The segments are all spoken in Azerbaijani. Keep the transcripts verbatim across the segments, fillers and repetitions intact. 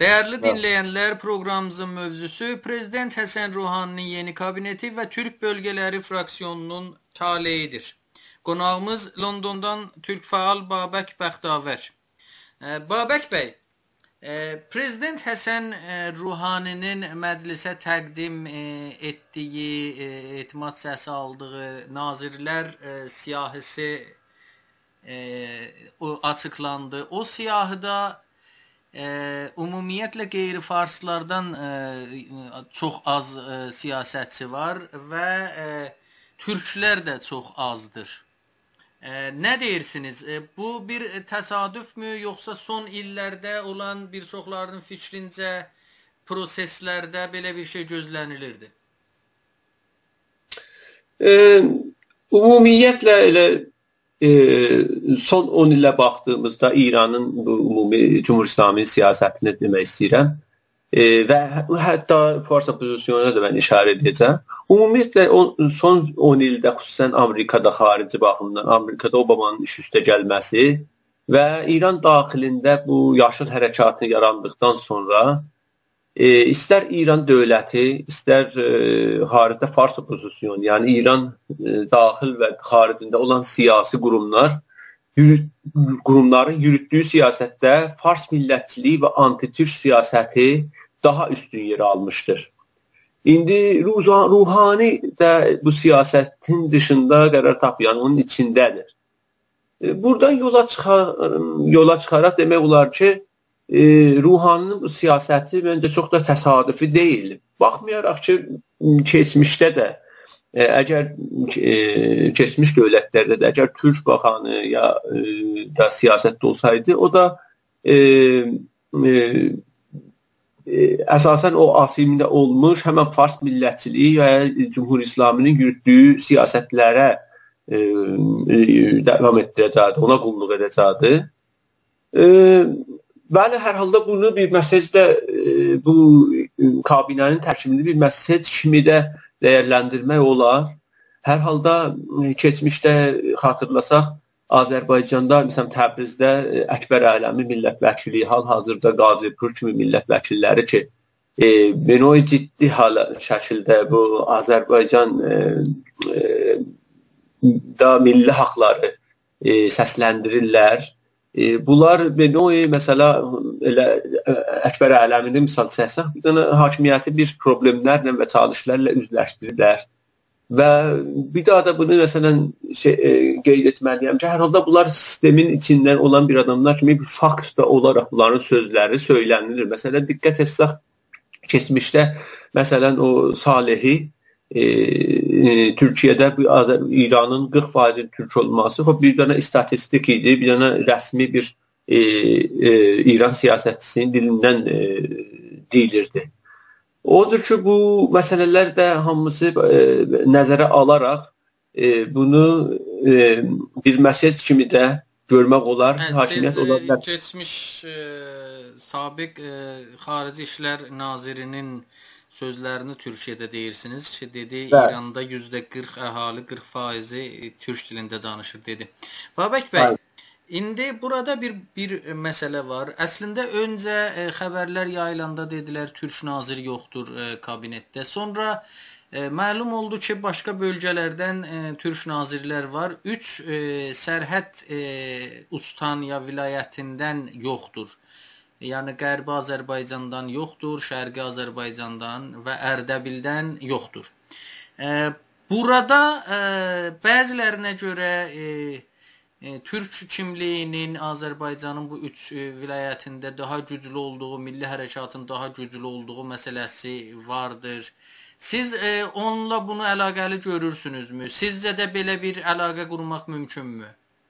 Değerli dinleyenler, programımızın mövzusu Prezident Həsən Ruhaninin yeni kabineti ve Türk Bölgeleri Fraksiyonunun taleyidir. Qonağımız Londondan Türk faal Babək Bəxtavər. Babək bəy, Prezident Həsən Ruhaninin məclisə təqdim etdiyi, etimad səsi aldığı nazirlər siyahısı açıqlandı. O siyahıda e, ümumiyyətlə qeyri-farslardan e, çox az e, siyasətçi var və e, türklər də çox azdır. E, nə deyirsiniz? E, bu bir təsadüfmü, yoxsa son illərdə olan bir çoxlarının fikrincə proseslərdə belə bir şey gözlənilirdi? E, ümumiyyətlə elə son on ilə baxdığımızda İranın bu ümumi Cumhur İslami siyasətini demək istəyirəm e, və hətta Fars opozisiyonuna da mən işarə edəcəm. Ümumiyyətlə son on ildə xüsusən Amerikada xarici baxımdan, Amerikada Obamanın iş üstə gəlməsi və İran daxilində bu yaşıl hərəkatını yarandıqdan sonra e, istər İran dövləti, istər e, xaricdə Fars opozisiyonu, yəni İran e, daxil və xaricində olan siyasi qurumlar yürüt, qurumların yürütdüyü siyasətdə Fars millətçiliyi və anti-Türk siyasəti daha üstün yer almışdır. İndi Ruhani də bu siyasətin dışında qərar tapıyan, onun içindədir. E, buradan yola, çıxa, yola çıxaraq demək olar ki, E, Ruhaninin bu siyasəti məncə çox da təsadüfi deyil. Baxmayaraq ki, keçmişdə də, e, əgər e, keçmiş dövlətlərdə də, əgər Türk baxanı ya e, da siyasətdə olsaydı, o da e, e, e, əsasən o asimdə olmuş, həmən Fars millətçiliyi və Cumhur İslaminin yürütdüyü siyasətlərə e, e, devam etdirəcəkdi, ona qulluq edəcəkdi. E, Bəli, hər halda bunu bir məsajda e, bu kabinenin tərkibini bir mesaj kimi də dəyərləndirmək olar. Hər halda e, keçmişdə xatırlasaq, Azərbaycanda, məsələn Təbrizdə e, Əkbər Ələmi millət vəkili, hal-hazırda Qazipur kimi millət vəkilləri ki, e, benoy ciddi hala şəkildə bu Azərbaycan e, e, da milli haqları e, səsləndirirlər. E, bunlar benoy məsələ elə Əkbər Ələminin misal səsək, bir dənə hakimiyyəti bir problemlərlə və çalışlarla üzləşdirirlər. Və bir daha da bunu məsələn şey, e, qeyd etməliyəm ki, hər halda bunlar sistemin içindən olan bir adamlar kimi bir fakt da olaraq bunların sözləri söylənilir. Məsələn, diqqət etsək, keçmişdə məsələn o Salehi E, e, Türkiyədə İranın qırx faiz Türk olması o bir dənə istatistik idi, bir dənə rəsmi bir e, e, İran siyasətçisinin dilindən e, deyilirdi. Odur ki, bu məsələlər də hamısı e, nəzərə alaraq e, bunu e, bir mesaj kimi də görmək olar, hə, hakimiyyət siz, olar. Siz keçmiş e, sabiq e, Xarici İşlər Nazirinin sözlərini Türkiyədə deyirsiniz ki, dedi, Bəli. İranda yüzdə qırx əhali qırx faizi Türk dilində danışır, dedi. Babək bəy, Bəli. İndi burada bir bir məsələ var. Əslində öncə e, xəbərlər yayılanda dedilər Türk nazir yoxdur e, kabinetdə. Sonra e, məlum oldu ki, başqa bölgələrdən e, Türk nazirlər var. Üç e, sərhəd e, ustan ya vilayətindən yoxdur. Yəni Qərbi Azərbaycandan yoxdur, Şərqi Azərbaycandan və Ərdəbildən yoxdur. E, burada e, bəzilərinə görə e, e, Türk kimliyinin Azərbaycanın bu üç e, vilayətində daha güclü olduğu, milli hərəkatın daha güclü olduğu məsələsi vardır. Siz e, onunla bunu əlaqəli görürsünüzmü? Sizcə də belə bir əlaqə qurmaq mümkünmü?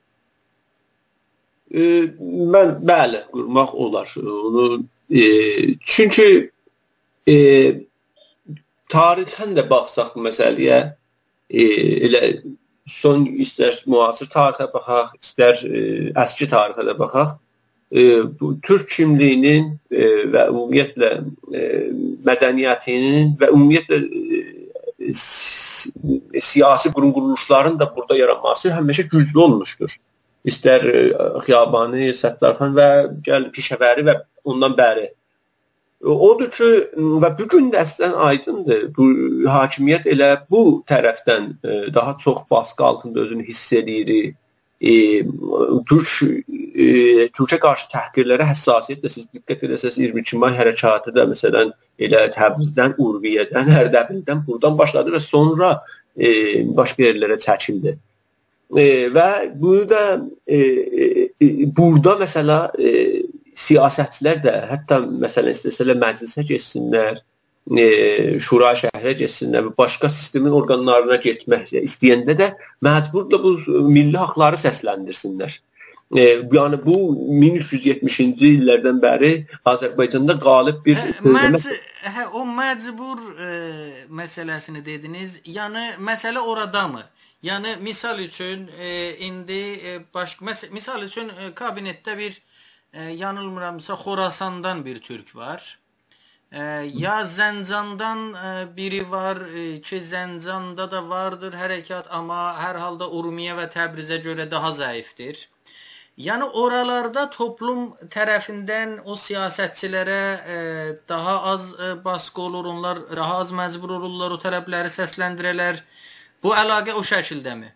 E, mən bəli, qurmaq olar. Onu, e, çünki e, tarixən də baxsaq bu məsələyə, e, elə son istər müasir tarixə baxaq, istər e, əski tarixə də baxaq, e, bu Türk kimliyinin e, və ümumiyyətlə e, mədəniyyətinin və ümumiyyətlə e, siyasi quruluşların da burada yaranması həmişə güclü olmuşdur. İstər Xiyabani, Səttarxan və gəl Pişəvəri və ondan bəri. Odur ki, və bu gün də əslən aydındır, bu hakimiyyət elə bu tərəfdən daha çox baskı altında özünü hiss edir. E, Türk e, Türkə qarşı təhqirlərə həssasiyyətlə siz diqqət edəsəz iyirmi iki may hərəkatı da məsələn elə Təbrizdən, Urmiyyədən, Ərdəbildən buradan başladı və sonra e, başqa yerlərə çəkildi. E, və burada e, e, burada məsələ e, siyasətçilər də hətta məsələn istəsələr məclisə getsinlər, e, şura şəhərə getsinlər və başqa sistemin orqanlarına getmək istəyəndə də məcbur da bu milli haqları səsləndirsinlər. E, yəni bu min üç yüz yetmişinci illərdən bəri Azərbaycanda qalib bir... Hə, məc hə, o məcbur e, məsələsini dediniz. Yəni məsələ orada mı? Yəni misal üçün e, indi e, baş, mes misal üçün e, kabinetdə bir e, yanılmıramsa Xorasandan bir türk var. E, ya Zəncandan e, biri var e, ki Zəncanda da vardır hərəkat amma hər halda Urmiyə və Təbrizə görə daha zəifdir. Yəni oralarda toplum tərəfindən o siyasətçilərə e, daha az e, baskı olur, onlar daha az məcbur olurlar o tərəfləri səsləndirələr. Bu əlaqə o şəkildəmi?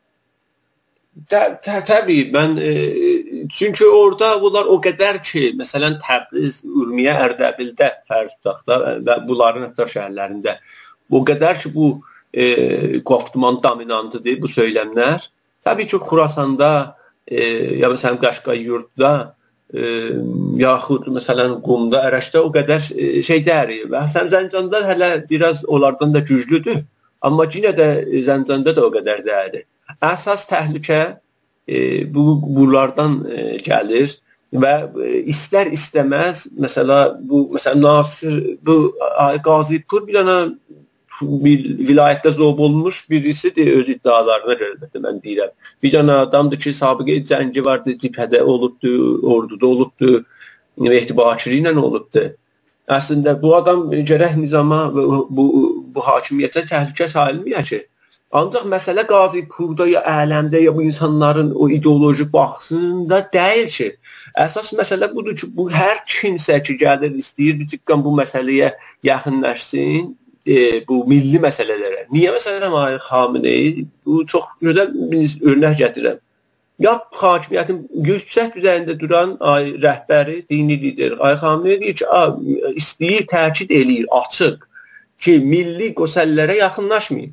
Təbii, mən e, çünki orada bunlar o qədər ki, məsələn Təbriz, Urmiyə, Ərdəbildə fərz tutaq da və bunların ətraf şəhərlərində o qədər ki, bu e, qoftuman dominantıdır bu söyləmlər. Təbii ki, Xurasanda e, ya məsələn Qaşqay-Yurdda e, yaxud məsələn Qumda, Ərəşdə o qədər e, şey dərir və Zəncanda hələ biraz onlardan da güclüdür. Amma yenə də Zəncanda da o qədər dərir. Əsas təhlükə e, bu bunlardan e, gəlir və e, istər istəməz məsələ bu məsələn Nasir bu Qazipur bir dənə bir vilayətdə zob olmuş birisidir öz iddialarına görə də mən deyirəm. Bir dənə adamdır ki, sabiqə cəngi vardı, cibhədə olubdu, orduda olubdu, Mehdi Bakiri ilə olubdu. Əslində bu adam gərək nizama bu, bu, bu hakimiyyətə təhlükə sayılmıyor ki. Ancaq məsələ Qazipurda ya Ələmdə ya bu insanların o ideoloji baxsında deyil ki. Əsas məsələ budur ki, bu hər kimsə ki gəlir istəyir bir tıqqan bu məsələyə yaxınlaşsın, e, bu milli məsələlərə. Niyə məsələn Ayı Xameneyi bu çox gözəl bir örnək gətirəm. Ya hakimiyyətin yüksək düzəyində duran ay rəhbəri, dini lider Ayı Xameneyi deyir ki, istəyir, təkid eləyir, açıq ki, milli qosəllərə yaxınlaşmayın.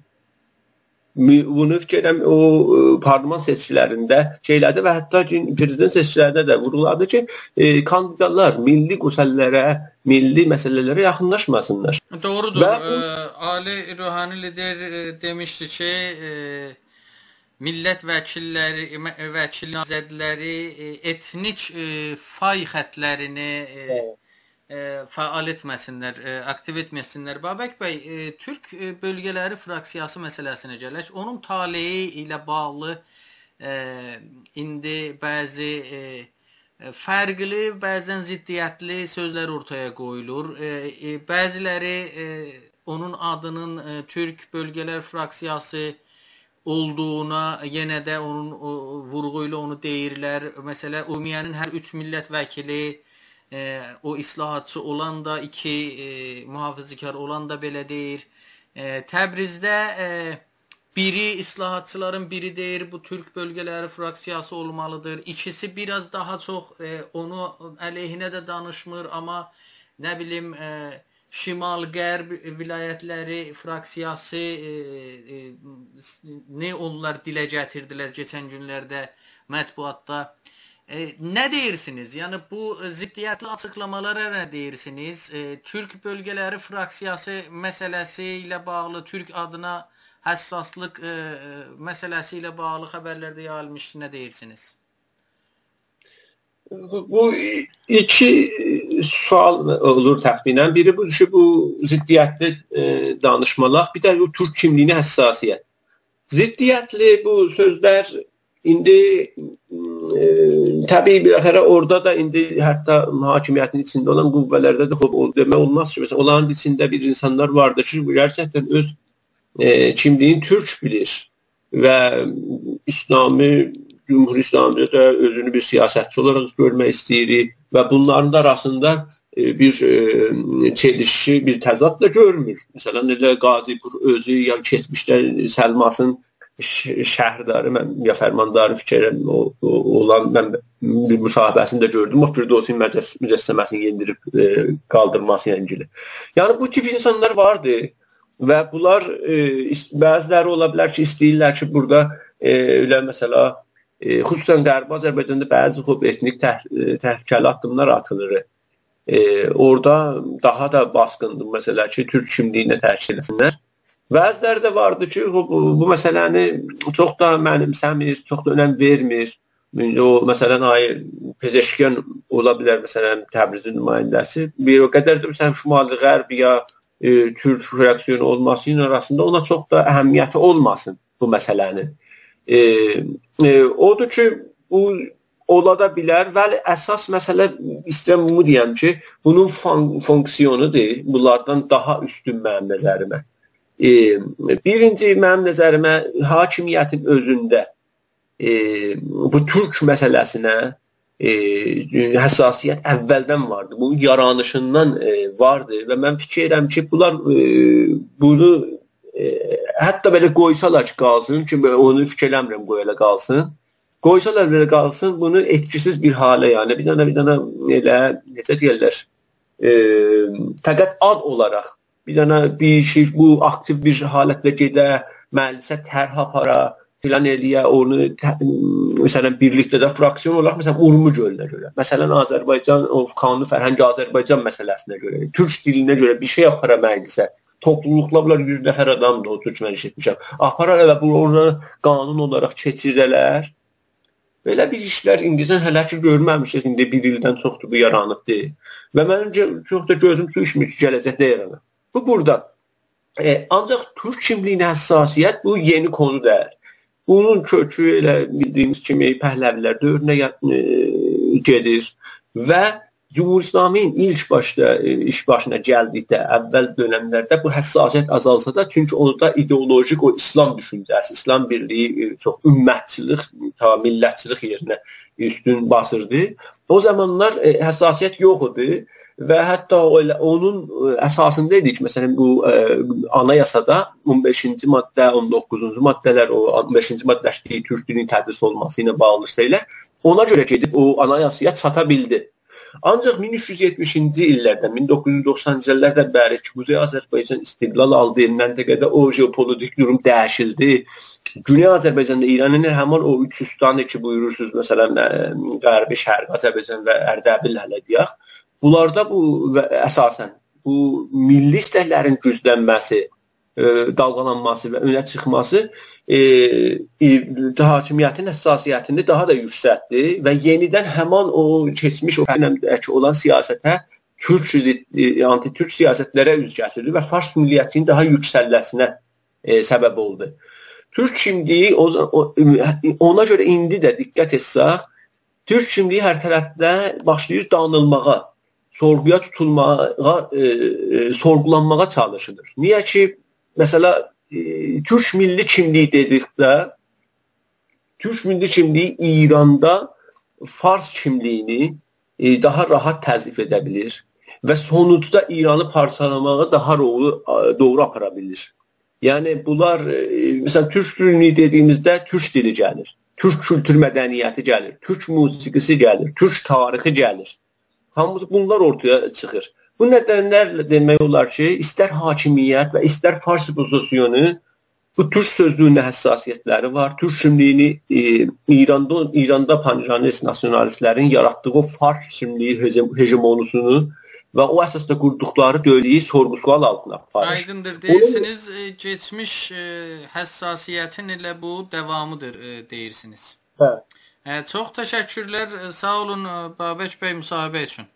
Bunu fikirəm o parlament seçkilərində şeylədi və hətta prezident seçkilərində də vuruladı ki, e, kandidatlar milli qüsəllərə, milli məsələlərə yaxınlaşmasınlar. Doğrudur. Və, e, Ali Ruhani lider e, demişdi ki, e, millət vəkilləri, vəkil nazirləri e, etnik e, fay xətlərini e, fəal etməsinlər, aktiv etməsinlər. Babək bəy, Türk bölgələri fraksiyası məsələsinə gələk. Onun taleyi ilə bağlı e, indi bəzi e, fərqli, bəzən ziddiyyətli sözlər ortaya qoyulur. E, e, bəziləri e, onun adının e, Türk bölgələr fraksiyası olduğuna yenə də onun o, vurğu ilə onu deyirlər. Məsələ, Urmiyənin hər üç millət vəkili E, o islahatçı olan da, iki e, mühafizəkar olan da belə deyir. E, Təbrizdə e, biri islahatçıların biri deyir, bu Türk bölgələri fraksiyası olmalıdır. İkisi biraz daha çox e, onu əleyhinə də danışmır, amma nə bilim e, Şimal-Qərb vilayətləri fraksiyası e, e, nə onlar dilə gətirdilər keçən günlərdə mətbuatda. E, nə deyirsiniz? Yəni bu ziddiyyətli açıqlamalara nə deyirsiniz? E, Türk bölgələri fraksiyası məsələsi ilə bağlı, Türk adına həssaslıq e, məsələsi ilə bağlı xəbərlərdə yayılmış, nə deyirsiniz? Bu iki sual olur təxminən. Biri bu ki, bu ziddiyyətli e, danışmalar, bir də bu Türk kimliyinə həssasiyyət. Ziddiyyətli bu sözlər indi e, təbii bir xərə orada da indi hətta hakimiyyətin içində olan qüvvələrdə də o demək olmaz ki, məsələn, onların içində bir insanlar vardır ki, gerçəkdən öz e, kimliyini Türk bilir və İslami Cumhur İslamı da özünü bir siyasətçi olaraq görmək istəyirik və bunların da arasında bir e, çelişki, bir təzad da görmür. Məsələn, elə Qazipur özü ya keçmişdə Səlmasın şəhərdarı, mən ya fərmandarı fikirəm olan mən bir müsahibəsində gördüm. O Firdevsi mücəssəməsini yendirib e, qaldırması ilə ilgili. Yəni bu tip insanlar vardı və bunlar e, bəziləri ola bilər ki, istəyirlər ki, burada e, elə məsələ e, xüsusən Qərbi Azərbaycanda bəzi xob etnik təh təhlükəli addımlar atılır. E, orada daha da baskındır məsələ ki, türk kimliyinə təşkil etsinlər. Bəziləri də vardı ki, bu, bu məsələni çox da mənimsəmir, çox da önəm vermir. O, məsələn, ay Pezeşkən ola bilər, məsələn, Təbrizin nümayəndəsi. Bir o qədər də məsələn, Şimali Qərb ya e, türk reaksiyonu olması ilə arasında ona çox da əhəmiyyəti olmasın bu məsələnin. E, e, odur ki, bu ola da bilər və əsas məsələ istəyirəm bunu deyəm ki, bunun fun fonksiyonudur, bunlardan daha üstün mənim nəzərimə. E, birinci mənim nəzərimə hakimiyyətin özündə e, bu türk məsələsinə e, həssasiyyət əvvəldən vardı. Bunun yaranışından e, vardı və mən fikirəm ki, bunlar e, bunu e, hətta belə qoysalar ki, qalsın ki, onu fikirləmirəm qoyala qalsın. Qoysalar belə qalsın, bunu etkisiz bir halə, yəni bir dənə bir dənə elə necə deyirlər, e, fəqət ad olaraq bir dənə bir şey, bu aktiv bir halətlə gedə, məclisə tərh apara, filan eləyə, onu məsələn birlikdə də fraksiyon olaraq məsələn Urmu gölünə görə, məsələn Azərbaycan, o qanuni fərhəngi Azərbaycan məsələsinə görə, türk dilinə görə bir şey apara məclisə, topluluqla yüz nəfər adamdır, o türk məclis etmişəm, apara və bu orada qanun olaraq keçirdələr. Belə bir işlər indicə hələ ki görməmişik, indi bir ildən çoxdur bu yaranıbdır və mənim çox da gözüm su içmiş ki, gələcəkdə yaranır. Bu burada. E, ancaq türk kimliyinə həssasiyyət bu yeni konu deyil. Bunun kökü elə bildiyimiz kimi Pəhləvilər dövrünə e, gedir və Cumhur İslamın ilk başda e, iş başına gəldikdə, əvvəl dönəmlərdə bu həssasiyyət azalsa da, çünki onda ideolojik o İslam düşüncəsi, İslam birliyi e, çox ümmətçilik, ta millətçilik yerinə üstün basırdı. O zamanlar e, həssasiyyət yox idi. Və hətta onun əsasında idi ki, məsələn, bu ə, anayasada on beşinci maddə, on doqquzuncu maddələr, o on beşinci maddəşliyi türk dilinin tədris olması ilə bağlı şeylər, ona görə gedib o anayasaya çata bildi. Ancaq min üç yüz yetmişinci illərdən, min doqquz yüz doxsanıncı illərdən bəri ki, Quzey Azərbaycan istiqlal aldığı məntəqədə o jeopolitik durum dəyişildi. Güney Azərbaycanda İranın həmin o üç üstanı ki, buyurursunuz, məsələn, Qərbi, Şərqi Azərbaycan və Ərdəbil hələ deyək. Bunlarda bu və əsasən bu milli istəklərin güclənməsi, e, dalğalanması və önə çıxması e, e, hakimiyyətin həssasiyyətini daha da yüksəltdi və yenidən həmin o keçmiş o dövrdə olan siyasətə, türk e, anti-türk siyasətlərə üz gətirdi və fars milliyyətinin daha yüksəlməsinə e, səbəb oldu. Türk kimliyi o, o, ona görə indi də diqqət etsək, türk kimliyi hər tərəfdə başlayır danılmağa, sorğuya tutulmağa, e, e, sorğulanmağa çalışılır. Niyə ki, məsələ, e, türk milli kimliyi dedikdə, türk milli kimliyi İranda fars kimliyini e, daha rahat təzif edə bilir və sonuçda İranı parçalamağa daha doğru, doğru apara bilir. Yəni, bunlar, e, məsələn, türk dilini dediyimizdə türk dili gəlir, türk kültür mədəniyyəti gəlir, türk musiqisi gəlir, türk tarixi gəlir. Hamısı bunlar ortaya çıxır. Bu nədənlərlə demək olar ki, istər hakimiyyət və istər fars pozisiyonu bu türk sözlüyünə həssasiyyətləri var. Türk kimliyini e, İranda, İranda panjanist nasionalistlərin yaratdığı o fars kimliyi hegemonusunu və o əsasda qurduqları dövləyi sorğu-sual altına aparır. Aydındır. Deyirsiniz, e, geçmiş e, həssasiyyətin elə bu davamıdır e, deyirsiniz. Hə. Çox təşəkkürlər. Sağ olun Babək bəy müsahibə üçün.